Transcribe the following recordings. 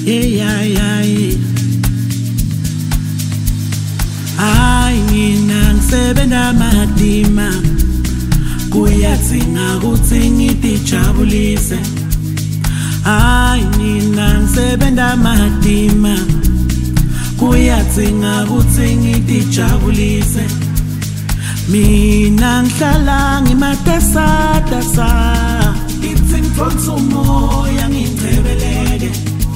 Ay mina ngisebenza madima kuyatsinga ukuthi ngitijabulise. Ay mina ngisebenza madima kuyatsinga ukuthi ngitijabulise. Mina ngihlala ngimatasa ngitsinfonsa umoya ngicebeleke.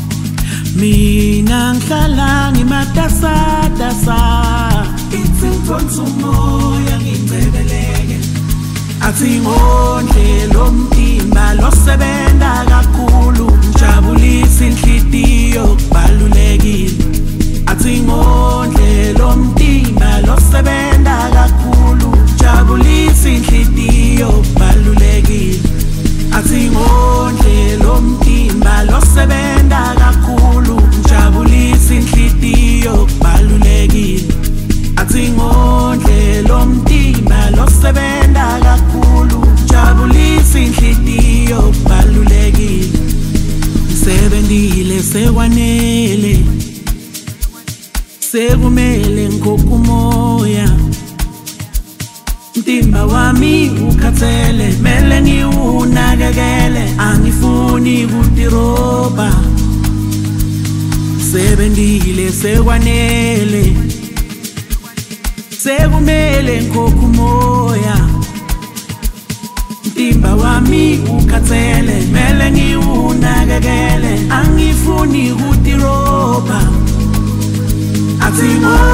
Mina ngihlala ngimatasa ngitsinfonsa umoya ngicebeleke. Athi ngondle lomtimba losebenta kakhulu ngijabulisa inhlitiyo kubalulekile. Athi ngondle lomtimba losebenta kakhulu ngijabulisa inhlitiyo kubalulekile. Athi ngondle lomtimba losebenta kakhulu ngijabulisa inhlitiyo kubalulekile. Athi ngondle lomtimba losebenta kakhulu ngijabulisa inhlitiyo kubalulekile. Ngisebentile sekwanele sekumele ngikhokhe umoya. Umtimba wami ukhathele mele ngiwunakekele, angifuni kutiroba. Sebentile sekwanele sekumele ngikhokhe umoya. Umtimba wami ukhathele mele ngiwunakekele, angifuni kutiroba. Athi